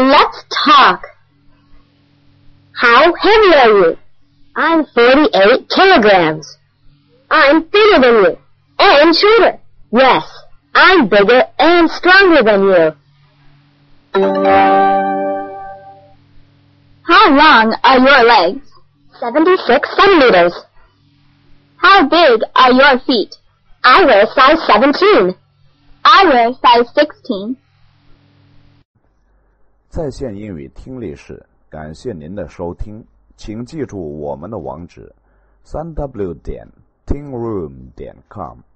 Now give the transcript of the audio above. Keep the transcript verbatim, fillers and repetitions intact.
Let's talk. How heavy are you? I'm forty-eight kilograms. I'm thinner than you, and shorter. Yes, I'm bigger and stronger than you. How long are your legs? seventy-six centimeters. How big are your feet? I wear size seventeen. I wear size sixteen. 在线英语听力室，感谢您的收听，请记住我们的网址：三 w 点 tingroom 点 com。